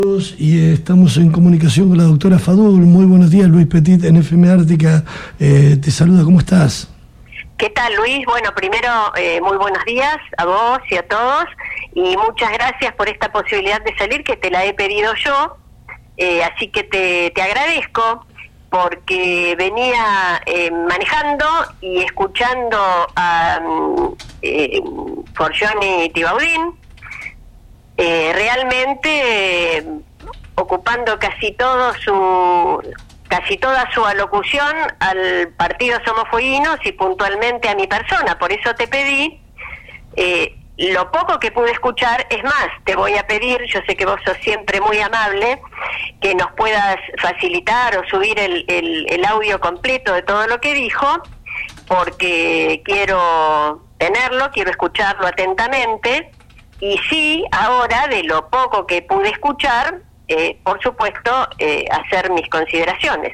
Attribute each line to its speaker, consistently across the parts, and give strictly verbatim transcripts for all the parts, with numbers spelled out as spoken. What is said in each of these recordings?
Speaker 1: Y estamos en comunicación con la doctora Fadul. Muy buenos días, Luis Petit en F M Ártica. Eh, te saluda, ¿cómo estás?
Speaker 2: ¿Qué tal, Luis? Bueno, primero, eh, muy buenos días a vos y a todos, y muchas gracias por esta posibilidad de salir, que te la he pedido yo, eh, así que te, te agradezco, porque venía eh, manejando y escuchando a eh, Forgioni Tibaudin, eh, realmente eh, ocupando casi todo su... casi toda su alocución al partido Somos Fueguinos y puntualmente a mi persona. Por eso te pedí, eh, lo poco que pude escuchar, es más, te voy a pedir, yo sé que vos sos siempre muy amable, que nos puedas facilitar o subir el, el, el audio completo de todo lo que dijo, porque quiero tenerlo, quiero escucharlo atentamente, y sí, ahora, de lo poco que pude escuchar, Eh, por supuesto, eh, hacer mis consideraciones.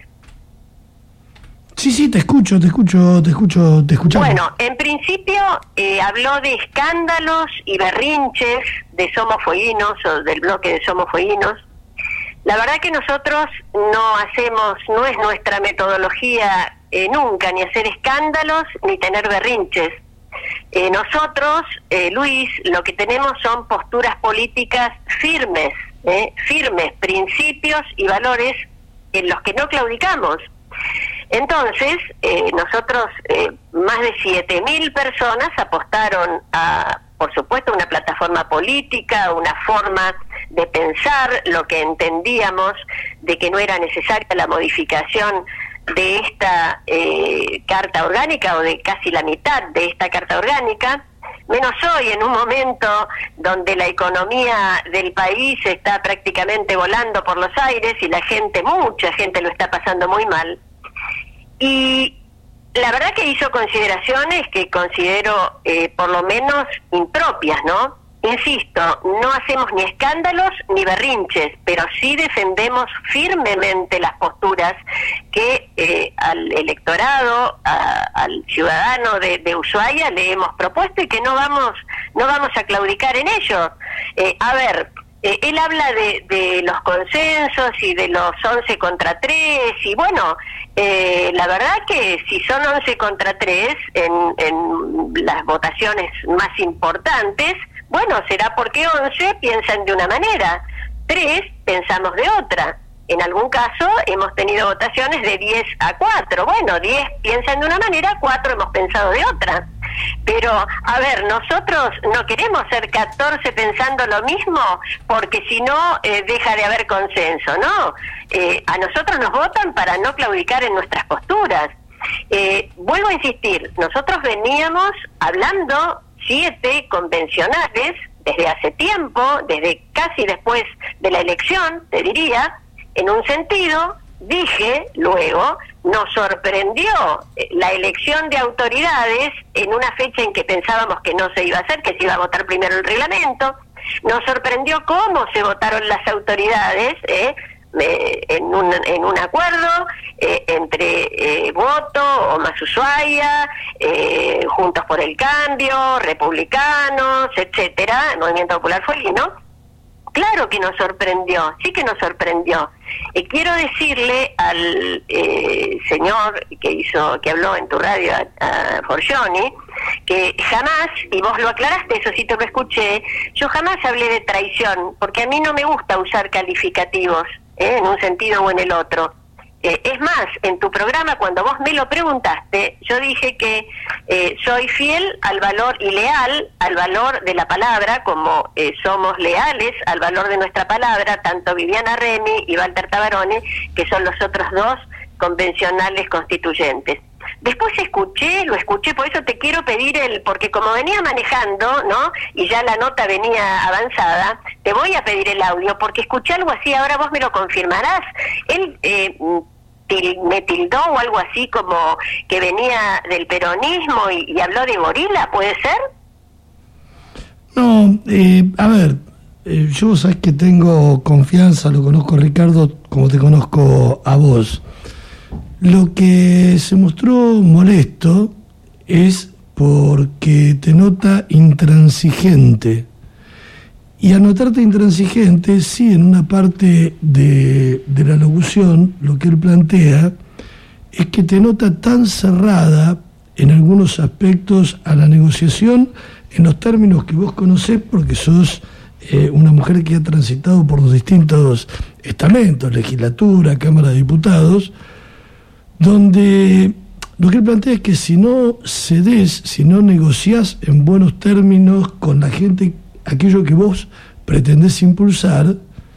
Speaker 1: Sí, sí, te escucho, te escucho, te escucho, te escuchamos.
Speaker 2: Bueno, en principio eh, habló de escándalos y berrinches de Somos Fueguinos, o del bloque de Somos Fueguinos. La verdad que nosotros no hacemos, no es nuestra metodología eh, nunca, ni hacer escándalos, ni tener berrinches. Eh, nosotros, eh, Luis, lo que tenemos son posturas políticas firmes, Eh, firmes principios y valores en los que no claudicamos. Entonces, eh, nosotros, eh, más de siete mil personas apostaron a, por supuesto, una plataforma política, una forma de pensar, lo que entendíamos de que no era necesaria la modificación de esta eh, carta orgánica, o de casi la mitad de esta carta orgánica, menos hoy, en un momento donde la economía del país está prácticamente volando por los aires y la gente, mucha gente lo está pasando muy mal. Y la verdad que hizo consideraciones que considero eh, por lo menos impropias, ¿no? Insisto, no hacemos ni escándalos ni berrinches, pero sí defendemos firmemente las posturas que eh, al electorado, a, al ciudadano de, de Ushuaia le hemos propuesto, y que no vamos no vamos a claudicar en ello. Eh, a ver, eh, él habla de, de los consensos y de los once contra tres, y bueno, eh, la verdad que si son once contra tres en, en las votaciones más importantes, bueno, será porque once piensan de una manera, tres pensamos de otra. En algún caso hemos tenido votaciones de diez a cuatro. Bueno, diez piensan de una manera, cuatro hemos pensado de otra. Pero, a ver, nosotros no queremos ser catorce pensando lo mismo, porque si no, eh, deja de haber consenso, ¿no? Eh, a nosotros nos votan para no claudicar en nuestras posturas. Eh, vuelvo a insistir, nosotros veníamos hablando siete convencionales desde hace tiempo, desde casi después de la elección, te diría, en un sentido. Dije luego, nos sorprendió la elección de autoridades en una fecha en que pensábamos que no se iba a hacer, que se iba a votar primero el reglamento. Nos sorprendió cómo se votaron las autoridades, ¿eh? Eh, en, un, en un acuerdo eh, entre eh, Voto, Omas Ushuaia, eh, Juntos por el Cambio, Republicanos, etcétera, el Movimiento Popular Fueguino. Claro que nos sorprendió, sí que nos sorprendió. Eh, quiero decirle al eh, señor que hizo, que habló en tu radio, a, a Forgioni, que jamás, y vos lo aclaraste, eso sí te lo escuché, yo jamás hablé de traición, porque a mí no me gusta usar calificativos, ¿eh? en un sentido o en el otro. Eh, es más, en tu programa, cuando vos me lo preguntaste, yo dije que eh, soy fiel al valor y leal al valor de la palabra, como eh, somos leales al valor de nuestra palabra, tanto Viviana Remy y Walter Tabarone, que son los otros dos convencionales constituyentes. Después escuché, lo escuché, por eso te quiero pedir el, porque como venía manejando, ¿no? Y ya la nota venía avanzada, te voy a pedir el audio, porque escuché algo así, ahora vos me lo confirmarás. Él eh, til, me tildó o algo así como que venía del peronismo y, y habló de gorila, ¿puede ser?
Speaker 1: No, eh, a ver, eh, yo sabes que tengo confianza, lo conozco a Ricardo como te conozco a vos. Lo que se mostró molesto es porque te nota intransigente Y al notarte intransigente, sí, en una parte de, de la locución, lo que él plantea es que te nota tan cerrada en algunos aspectos a la negociación, en los términos que vos conocés, porque sos eh, una mujer que ha transitado por los distintos estamentos, legislatura, Cámara de Diputados, donde lo que él plantea es que si no cedés, si no negociás en buenos términos con la gente, aquello que vos pretendés impulsar,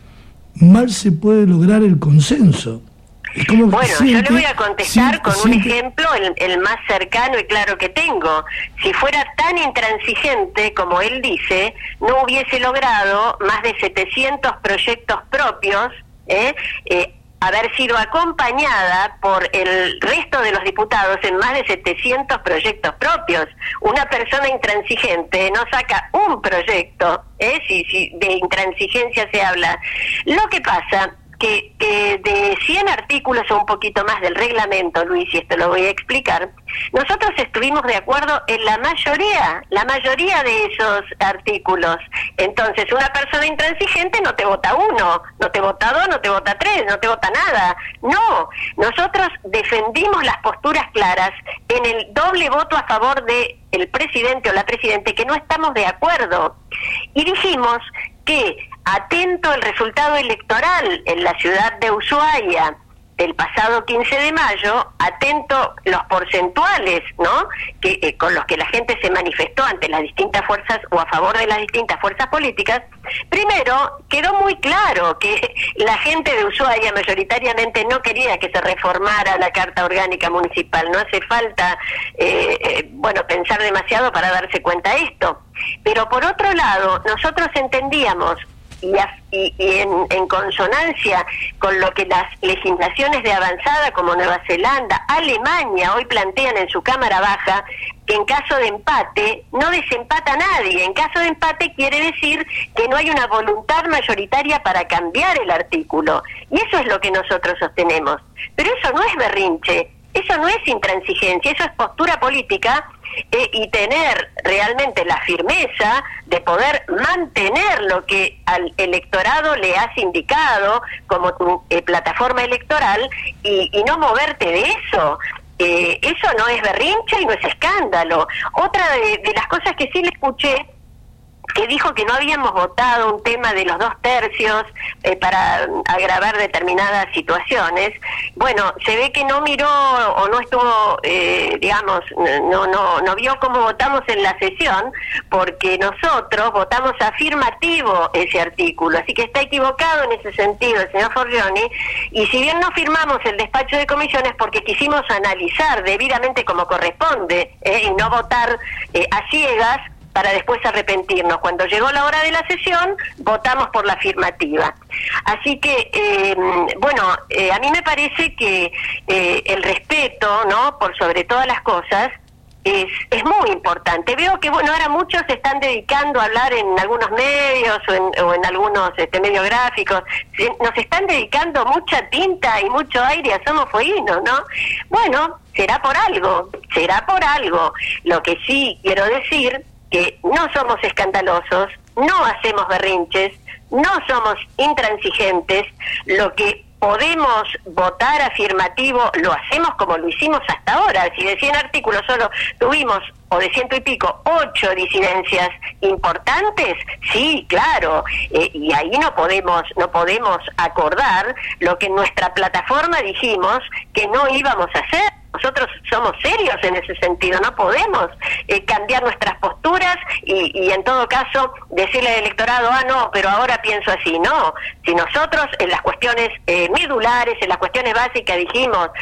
Speaker 1: mal se puede lograr el consenso.
Speaker 2: Bueno, siente, yo le voy a contestar siente, con un siente. ejemplo, el, el más cercano y claro que tengo. Si fuera tan intransigente como él dice, no hubiese logrado más de setecientos proyectos propios, ¿eh? Eh, haber sido acompañada por el resto de los diputados en más de setecientos proyectos propios. Una persona intransigente no saca un proyecto, ¿eh? si, si de intransigencia se habla. Lo que pasa que eh, de cien artículos o un poquito más del reglamento, Luis, y esto lo voy a explicar, nosotros estuvimos de acuerdo en la mayoría, la mayoría de esos artículos. Entonces, una persona intransigente no te vota uno, no te vota dos, no te vota tres, no te vota nada. No, nosotros defendimos las posturas claras en el doble voto a favor de el presidente o la presidente, que no estamos de acuerdo. Y dijimos que, atento al resultado electoral en la ciudad de Ushuaia del pasado quince de mayo, atento los porcentuales, ¿no?, que eh, con los que la gente se manifestó ante las distintas fuerzas o a favor de las distintas fuerzas políticas, primero quedó muy claro que la gente de Ushuaia mayoritariamente no quería que se reformara la Carta Orgánica Municipal. No hace falta, eh, eh, bueno, pensar demasiado para darse cuenta de esto. Pero por otro lado, nosotros entendíamos, y, y, y en, en consonancia con lo que las legislaciones de avanzada como Nueva Zelanda, Alemania hoy plantean en su Cámara Baja, que en caso de empate no desempata nadie. En caso de empate quiere decir que no hay una voluntad mayoritaria para cambiar el artículo, y eso es lo que nosotros sostenemos. Pero eso no es berrinche, eso no es intransigencia, eso es postura política. Eh, y tener realmente la firmeza de poder mantener lo que al electorado le has indicado como tu eh, plataforma electoral y, y no moverte de eso. Eh, eso no es berrinche y no es escándalo. Otra de, de las cosas que sí le escuché, que dijo que no habíamos votado un tema de los dos tercios eh, para agravar determinadas situaciones. Bueno, se ve que no miró o no estuvo, eh, digamos, no, no, no vio cómo votamos en la sesión, porque nosotros votamos afirmativo ese artículo, así que está equivocado en ese sentido el señor Forgioni, y si bien no firmamos el despacho de comisiones porque quisimos analizar debidamente como corresponde, eh, y no votar eh, a ciegas, para después arrepentirnos. Cuando llegó la hora de la sesión, votamos por la afirmativa. Así que, eh, bueno, eh, a mí me parece que eh, el respeto, ¿no?, por sobre todas las cosas, es, es muy importante. Veo que, bueno, ahora muchos se están dedicando a hablar en algunos medios o en, o en algunos este, medios gráficos. Se, nos están dedicando mucha tinta y mucho aire a Somos Fueguinos, ¿no? Bueno, será por algo, será por algo. Lo que sí quiero decir, que no somos escandalosos, no hacemos berrinches, no somos intransigentes. Lo que podemos votar afirmativo lo hacemos como lo hicimos hasta ahora. Si de cien artículos solo tuvimos, o de ciento y pico, ocho disidencias importantes, sí, claro, eh, y ahí no podemos, no podemos acordar lo que en nuestra plataforma dijimos que no íbamos a hacer. Nosotros somos serios en ese sentido, no podemos eh, cambiar nuestras posturas y, y en todo caso decirle al electorado, ah, no, pero ahora pienso así. No, si nosotros en las cuestiones eh, medulares, en las cuestiones básicas dijimos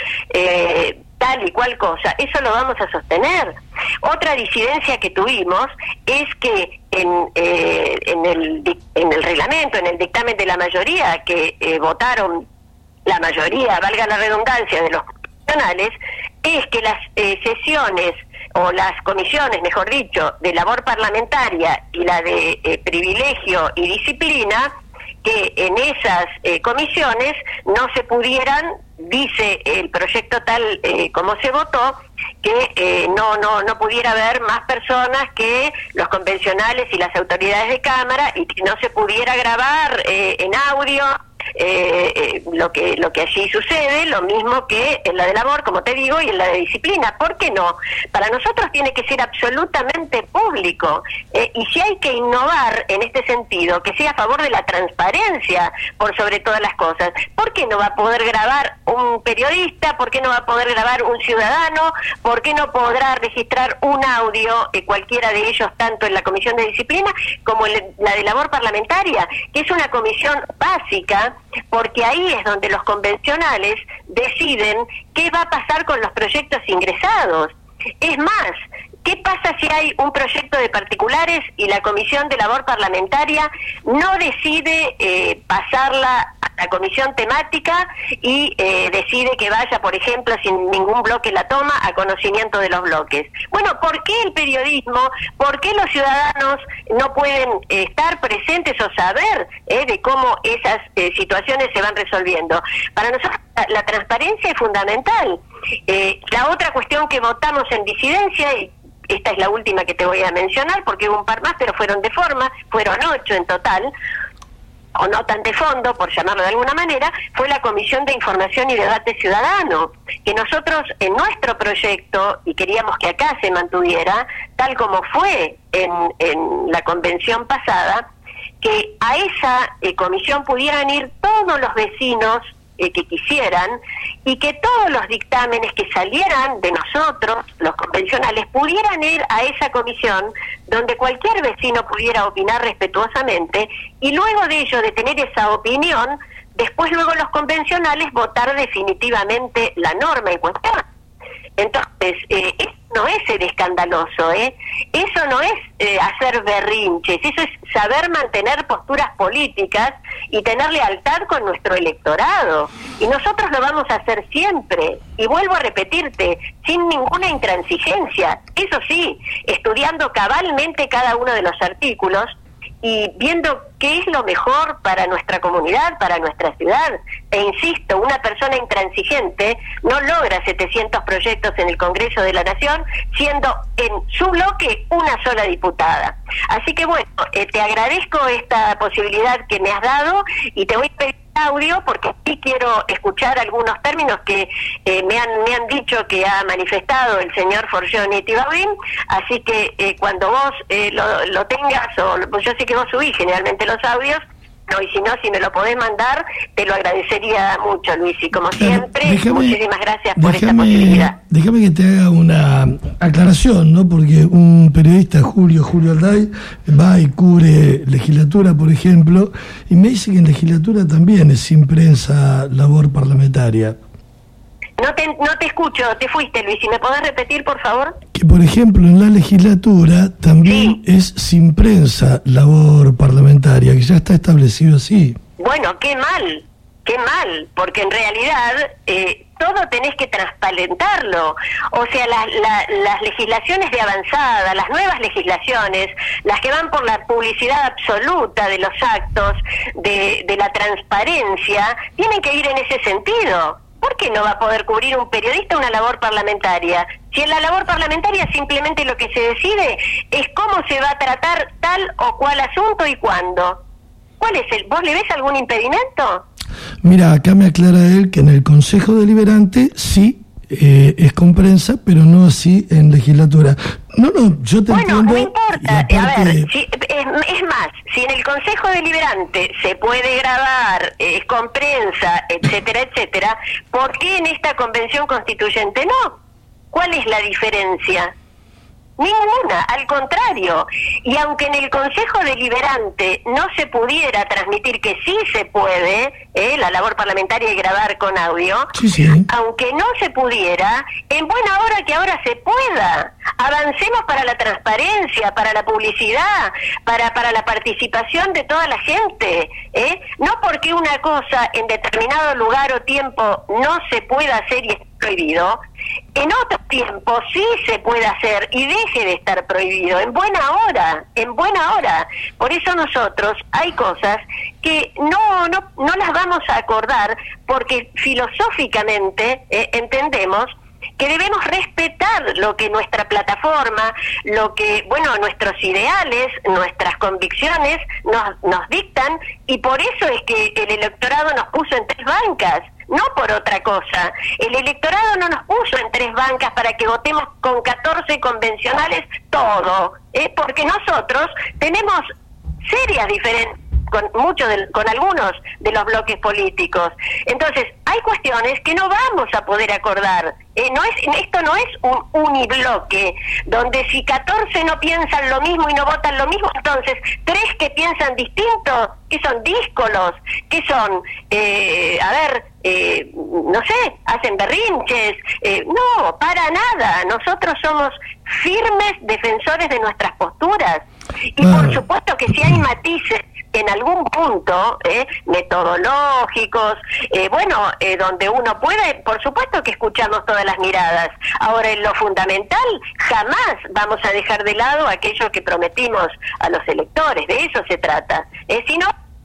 Speaker 2: eh, tal y cual cosa, eso lo vamos a sostener. Otra disidencia que tuvimos es que en, eh, en, el, en el reglamento, en el dictamen de la mayoría que eh, votaron, la mayoría, valga la redundancia, de los es que las eh, sesiones o las comisiones, mejor dicho, de labor parlamentaria y la de eh, privilegio y disciplina, que en esas eh, comisiones no se pudieran dice el proyecto tal eh, como se votó, que eh, no no no pudiera haber más personas que los convencionales y las autoridades de cámara, y que no se pudiera grabar eh, en audio eh, eh, lo que lo que allí sucede, lo mismo que en la de labor, como te digo, y en la de disciplina. ¿Por qué no? Para nosotros tiene que ser absolutamente público, eh, y si hay que innovar en este sentido, que sea a favor de la transparencia por sobre todas las cosas. ¿Por qué no va a poder grabar un periodista? ¿Por qué no va a poder grabar un ciudadano? ¿Por qué no podrá registrar un audio, eh, cualquiera de ellos, tanto en la Comisión de Disciplina como en la de Labor Parlamentaria, que es una comisión básica, porque ahí es donde los convencionales deciden qué va a pasar con los proyectos ingresados? Es más, ¿qué pasa si hay un proyecto de particulares y la Comisión de Labor Parlamentaria no decide eh, pasarla a la comisión temática y eh, decide que vaya, por ejemplo, sin ningún bloque la toma, a conocimiento de los bloques? Bueno, ¿por qué el periodismo, por qué los ciudadanos no pueden eh, estar presentes o saber eh, de cómo esas eh, situaciones se van resolviendo? Para nosotros la, la transparencia es fundamental. Eh, la otra cuestión que votamos en disidencia, y esta es la última que te voy a mencionar porque hubo un par más, pero fueron de forma, fueron ocho en total, o no tan de fondo, por llamarlo de alguna manera, fue la Comisión de Información y Debate Ciudadano, que nosotros en nuestro proyecto, y queríamos que acá se mantuviera, tal como fue en, en la convención pasada, que a esa eh, comisión pudieran ir todos los vecinos eh, que quisieran, y que todos los dictámenes que salieran de nosotros, los convencionales, pudieran ir a esa comisión donde cualquier vecino pudiera opinar respetuosamente, y luego de ello, de tener esa opinión, después luego los convencionales votar definitivamente la norma en cuestión. Entonces, eh, eso no es ser escandaloso, ¿eh? Eso no es eh, hacer berrinches, eso es saber mantener posturas políticas y tener lealtad con nuestro electorado. Y nosotros lo vamos a hacer siempre. Y vuelvo a repetirte, sin ninguna intransigencia. Eso sí, estudiando cabalmente cada uno de los artículos y viendo qué es lo mejor para nuestra comunidad, para nuestra ciudad. E insisto, una persona intransigente no logra setecientos proyectos en el Congreso de la Nación, siendo en su bloque una sola diputada. Así que bueno, eh, te agradezco esta posibilidad que me has dado, y te voy a pedir audio porque sí quiero escuchar algunos términos que eh, me han me han dicho que ha manifestado el señor Forgione Tibauín. Así que eh, cuando vos eh, lo, lo tengas, o pues yo sé que vos subís generalmente los audios, no, y si no, si me lo podés mandar, te lo agradecería mucho, Luis, y como siempre, déjame, muchísimas gracias por déjame, esta posibilidad.
Speaker 1: Déjame que te haga una aclaración, ¿no? Porque un periodista, Julio, Julio Alday, va y cubre legislatura, por ejemplo, y me dice que en legislatura también es sin prensa labor parlamentaria.
Speaker 2: No te, no te escucho, te fuiste, Luis, ¿y me podés repetir, por favor?
Speaker 1: Que, por ejemplo, en la legislatura también sí. es sin prensa labor parlamentaria, que ya está establecido así.
Speaker 2: Bueno, qué mal, qué mal, porque en realidad eh, todo tenés que transparentarlo. O sea, la, la, las legislaciones de avanzada, las nuevas legislaciones, las que van por la publicidad absoluta de los actos, de, de la transparencia, tienen que ir en ese sentido. ¿Por qué no va a poder cubrir un periodista una labor parlamentaria? Si en la labor parlamentaria simplemente lo que se decide es cómo se va a tratar tal o cual asunto y cuándo. ¿Cuál es el? ¿Vos le ves algún impedimento?
Speaker 1: Mira, acá me aclara él que en el Consejo Deliberante sí eh, es con prensa, pero no así en legislatura. No, no, yo te
Speaker 2: bueno,
Speaker 1: entiendo.
Speaker 2: Bueno, no importa. Aparte... A ver, si, es, es más, si en el Consejo Deliberante se puede grabar eh, con prensa, etcétera, etcétera, ¿por qué en esta Convención Constituyente no? ¿Cuál es la diferencia? Ninguna, al contrario. Y aunque en el Consejo Deliberante no se pudiera transmitir, que sí se puede, eh, la labor parlamentaria y grabar con audio,
Speaker 1: sí, sí.
Speaker 2: aunque no se pudiera, en buena hora que ahora se pueda. Avancemos para la transparencia, para la publicidad, para, para la participación de toda la gente. ¿eh? No porque una cosa en determinado lugar o tiempo no se pueda hacer y es prohibido, en otro tiempo sí se puede hacer y deje de estar prohibido, en buena hora, en buena hora. Por eso nosotros hay cosas que no no no las vamos a acordar, porque filosóficamente eh, entendemos que debemos respetar lo que nuestra plataforma, lo que, bueno, nuestros ideales, nuestras convicciones nos, nos dictan, y por eso es que el electorado nos puso en tres bancas, no por otra cosa. El electorado no nos puso en tres bancas para que votemos con catorce convencionales todo, ¿eh? Porque nosotros tenemos serias diferencias con muchos de, con algunos de los bloques políticos. Entonces hay cuestiones que no vamos a poder acordar. Eh, no es esto no es un unibloque donde si catorce no piensan lo mismo y no votan lo mismo, entonces tres que piensan distinto, que son díscolos, que son eh, a ver eh, no sé, hacen berrinches. Eh, no, para nada. Nosotros somos firmes defensores de nuestras posturas, y ah. por supuesto que si hay matices en algún punto, eh, metodológicos, eh, bueno, eh, donde uno puede, por supuesto que escuchamos todas las miradas. Ahora, en lo fundamental, jamás vamos a dejar de lado aquello que prometimos a los electores, de eso se trata. Eh, si no...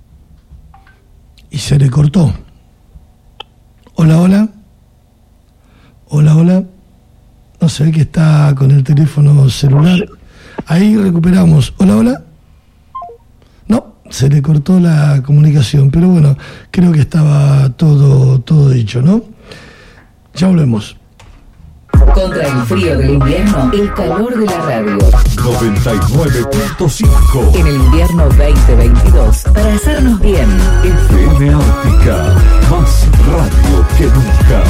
Speaker 1: Y se le cortó. Hola, hola. Hola, hola. No sé, que está con el teléfono celular. Ahí recuperamos. Hola, hola. No, se le cortó la comunicación, pero bueno, creo que estaba todo todo dicho, ¿no? Ya volvemos.
Speaker 3: Contra el frío del invierno, el calor de la radio.
Speaker 4: noventa y nueve punto cinco.
Speaker 3: En el invierno veinte veintidós, para hacernos bien.
Speaker 4: F M Ártica, más radio que nunca.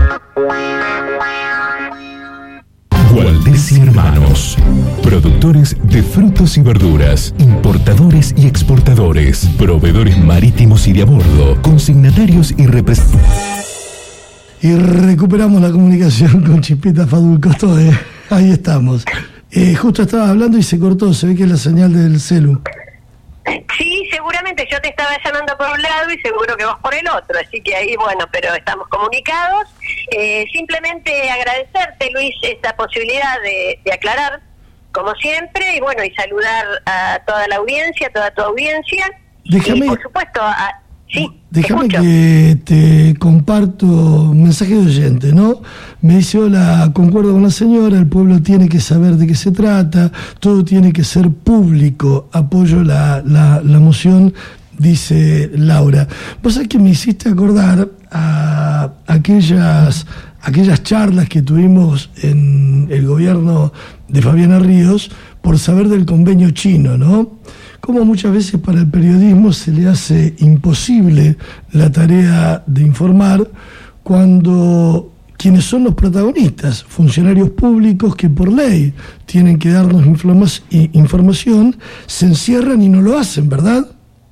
Speaker 4: Gualdés y Hermanos, productores de frutos y verduras, importadores y exportadores, proveedores marítimos y de a bordo, consignatarios y representantes.
Speaker 1: Y recuperamos la comunicación con Chispita Fadul Costode. Ahí estamos. Eh, justo estaba hablando y se cortó, se ve que es la señal del celu.
Speaker 2: Sí, seguramente yo te estaba llamando por un lado y seguro que vos por el otro, así que ahí, bueno, pero estamos comunicados. Eh, simplemente agradecerte, Luis, esta posibilidad de, de aclarar, como siempre, y bueno, y saludar a toda la audiencia, a toda tu audiencia.
Speaker 1: Déjame,
Speaker 2: y por supuesto, a, sí,
Speaker 1: déjame que te comparto un mensaje de oyente, ¿no? Me dice: hola, concuerdo con la señora, el pueblo tiene que saber de qué se trata, todo tiene que ser público, apoyo la, la, la moción, dice Laura. Vos sabés que me hiciste acordar a aquellas, aquellas charlas que tuvimos en el gobierno de Fabiana Ríos por saber del convenio chino, ¿no? Como muchas veces para el periodismo se le hace imposible la tarea de informar cuando quienes son los protagonistas, funcionarios públicos que por ley tienen que darnos información, se encierran y no lo hacen, ¿verdad?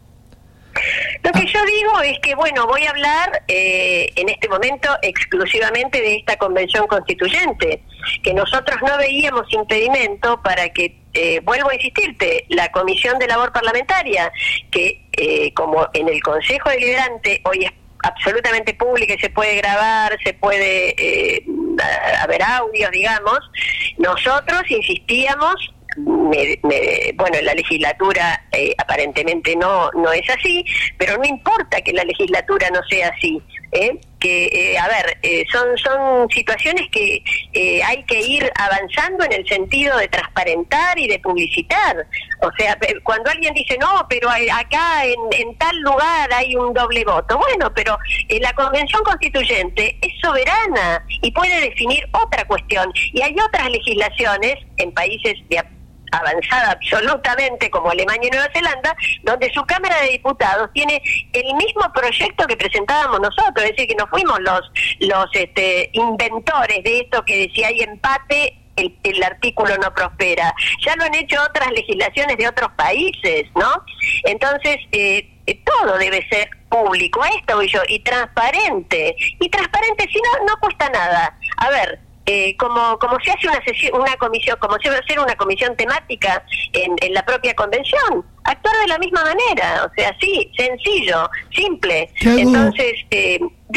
Speaker 2: Lo que yo digo es que, bueno, voy a hablar eh, en este momento exclusivamente de esta convención constituyente, que nosotros no veíamos impedimento para que, eh, vuelvo a insistirte, la Comisión de Labor Parlamentaria, que eh, como en el Consejo Deliberante hoy es absolutamente pública y se puede grabar, se puede eh, haber audios, digamos, nosotros insistíamos. Me, me, bueno, en la legislatura eh, aparentemente no no es así, pero no importa que la legislatura no sea así, ¿eh? que eh, a ver, eh, son son situaciones que eh, hay que ir avanzando en el sentido de transparentar y de publicitar. O sea, cuando alguien dice no, pero acá en, en tal lugar hay un doble voto, bueno, pero eh, la Convención Constituyente es soberana y puede definir otra cuestión, y hay otras legislaciones en países de avanzada absolutamente como Alemania y Nueva Zelanda, donde su Cámara de Diputados tiene el mismo proyecto que presentábamos nosotros, es decir, que no fuimos los los este, inventores de esto que decía hay empate, el, el artículo no prospera. Ya lo han hecho otras legislaciones de otros países, ¿no? Entonces, eh, todo debe ser público, a esto voy yo, y transparente. Y transparente, si no, no cuesta nada. A ver, Eh, como como se hace una sesión, una comisión, como se va a hacer una comisión temática en, en la propia convención, actuar de la misma manera, o sea, sí, sencillo, simple. Entonces, eh, de esto se trata.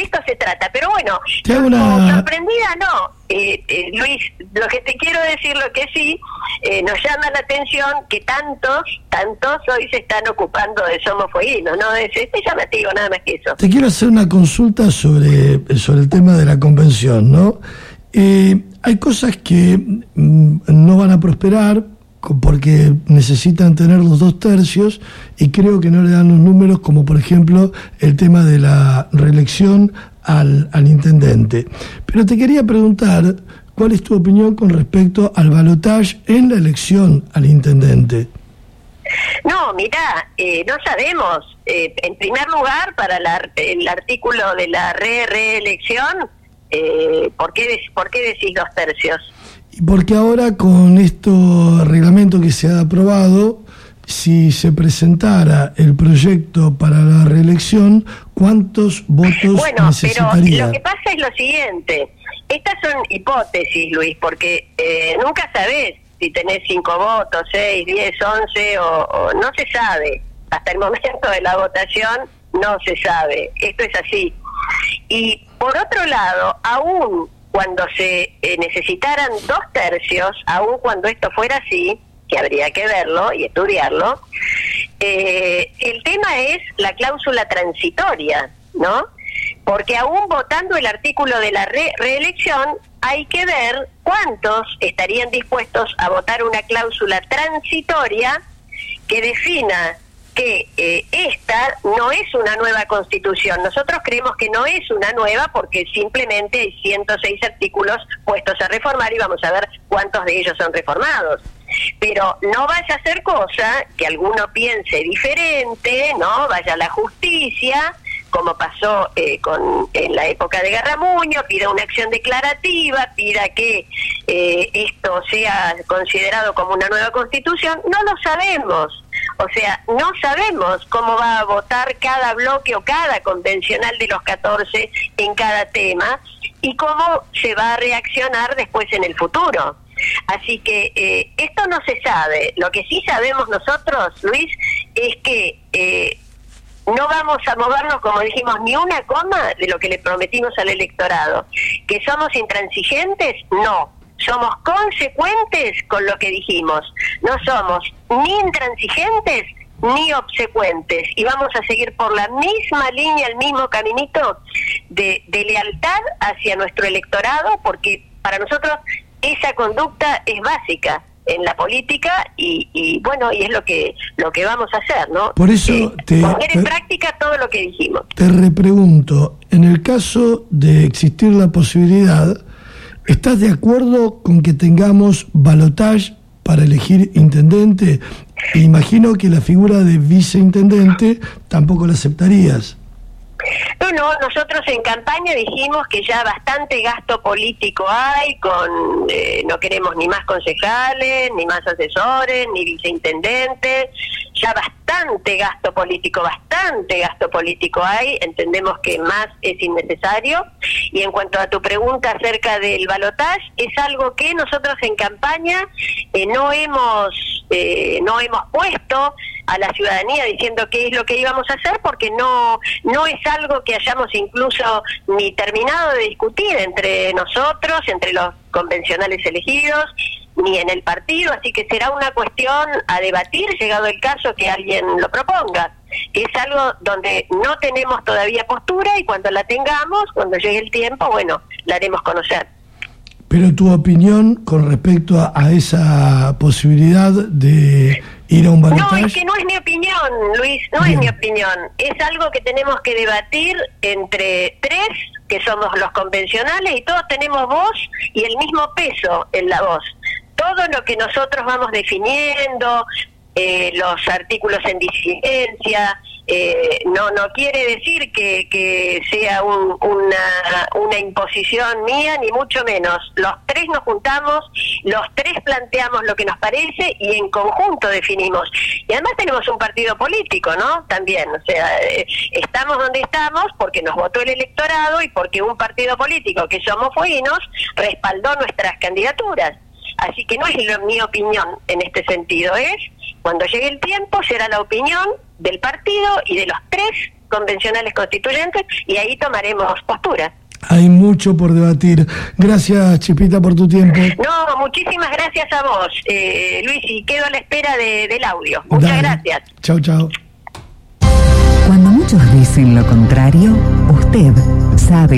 Speaker 2: trata. Pero bueno,
Speaker 1: Te hago
Speaker 2: no,
Speaker 1: una-
Speaker 2: sorprendida no. Eh, eh, Luis, lo que te quiero decir, lo que sí, eh, nos llama la atención que tantos, tantos hoy se están ocupando de Somos Fueguinos, ¿no? Es, es llamativo, nada más que eso.
Speaker 1: Te quiero hacer una consulta sobre, sobre el tema de la convención, ¿no? Eh, hay cosas que mm, no van a prosperar co- porque necesitan tener los dos tercios y creo que no le dan los números, como por ejemplo el tema de la reelección al, al intendente. Pero te quería preguntar, ¿cuál es tu opinión con respecto al balotaje en la elección al intendente?
Speaker 2: No, mirá, eh, no sabemos. Eh, en primer lugar, para la, el artículo de la re reelección, eh, ¿por qué, de- ¿por qué decís dos tercios?
Speaker 1: Y porque ahora con este reglamento que se ha aprobado, si se presentara el proyecto para la reelección, ¿cuántos votos
Speaker 2: Bueno, pero
Speaker 1: necesitaría?
Speaker 2: lo que pasa es lo siguiente. Estas son hipótesis, Luis, porque eh, nunca sabés si tenés cinco votos, seis, diez, once, o, o no se sabe. Hasta el momento de la votación no se sabe. Esto es así. Y por otro lado, aún cuando se eh, necesitaran dos tercios, aún cuando esto fuera así, que habría que verlo y estudiarlo, eh, el tema es la cláusula transitoria, ¿no? Porque aún votando el artículo de la re reelección, hay que ver cuántos estarían dispuestos a votar una cláusula transitoria que defina que eh, esta no es una nueva constitución. Nosotros creemos que no es una nueva porque simplemente hay ciento seis artículos puestos a reformar y vamos a ver cuántos de ellos son reformados. Pero no vaya a ser cosa que alguno piense diferente, ¿no? Vaya a la justicia, como pasó eh, con en la época de Garramuño, pida una acción declarativa, pida que eh, esto sea considerado como una nueva constitución. No lo sabemos. O sea, no sabemos cómo va a votar cada bloque o cada convencional de los catorce en cada tema y cómo se va a reaccionar después en el futuro. Así que eh, esto no se sabe. Lo que sí sabemos nosotros, Luis, es que eh, no vamos a movernos, como dijimos, ni una coma de lo que le prometimos al electorado. ¿Que somos intransigentes? No. Somos consecuentes con lo que dijimos. No somos ni intransigentes ni obsecuentes. Y vamos a seguir por la misma línea, el mismo caminito de, de lealtad hacia nuestro electorado, porque para nosotros esa conducta es básica en la política y, y bueno, y es lo que lo que vamos a hacer, ¿no?
Speaker 1: Por eso
Speaker 2: Eh,
Speaker 1: te-
Speaker 2: poner en
Speaker 1: te-
Speaker 2: práctica todo lo que dijimos.
Speaker 1: Te repregunto, en el caso de existir la posibilidad, ¿estás de acuerdo con que tengamos balotaje para elegir intendente? Imagino que la figura de viceintendente tampoco la aceptarías.
Speaker 2: No, no, nosotros en campaña dijimos que ya bastante gasto político hay, con eh, no queremos ni más concejales, ni más asesores, ni viceintendentes, ya bastante gasto político, bastante gasto político hay, entendemos que más es innecesario. Y en cuanto a tu pregunta acerca del balotaje, es algo que nosotros en campaña eh, no hemos eh, no hemos puesto a la ciudadanía diciendo qué es lo que íbamos a hacer, porque no no es algo que hayamos incluso ni terminado de discutir entre nosotros, entre los convencionales elegidos, ni en el partido, así que será una cuestión a debatir, llegado el caso que alguien lo proponga, que es algo donde no tenemos todavía postura y cuando la tengamos, cuando llegue el tiempo, bueno, la haremos conocer.
Speaker 1: Pero tu opinión con respecto a, a esa posibilidad de ir a un
Speaker 2: No,
Speaker 1: balotaje.
Speaker 2: es que no es mi opinión, Luis, no
Speaker 1: Bien.
Speaker 2: es mi opinión. Es algo que tenemos que debatir entre tres, que somos los convencionales, y todos tenemos voz y el mismo peso en la voz. Todo lo que nosotros vamos definiendo, eh, los artículos en disidencia, eh, no no quiere decir que, que sea un, una, una imposición mía, ni mucho menos. Los tres nos juntamos, los tres planteamos lo que nos parece y en conjunto definimos. Y además tenemos un partido político, ¿no? También, o sea, eh, estamos donde estamos porque nos votó el electorado y porque un partido político, que Somos Fueguinos, respaldó nuestras candidaturas. Así que no es lo, mi opinión en este sentido, es cuando llegue el tiempo será la opinión del partido y de los tres convencionales constituyentes y ahí tomaremos postura.
Speaker 1: Hay mucho por debatir. Gracias, Chipita, por tu tiempo.
Speaker 2: No, muchísimas gracias a vos, eh, Luis, y quedo a la espera de, del audio. Muchas Dale. gracias.
Speaker 1: Chau, chau.
Speaker 3: Cuando muchos dicen lo contrario, usted sabe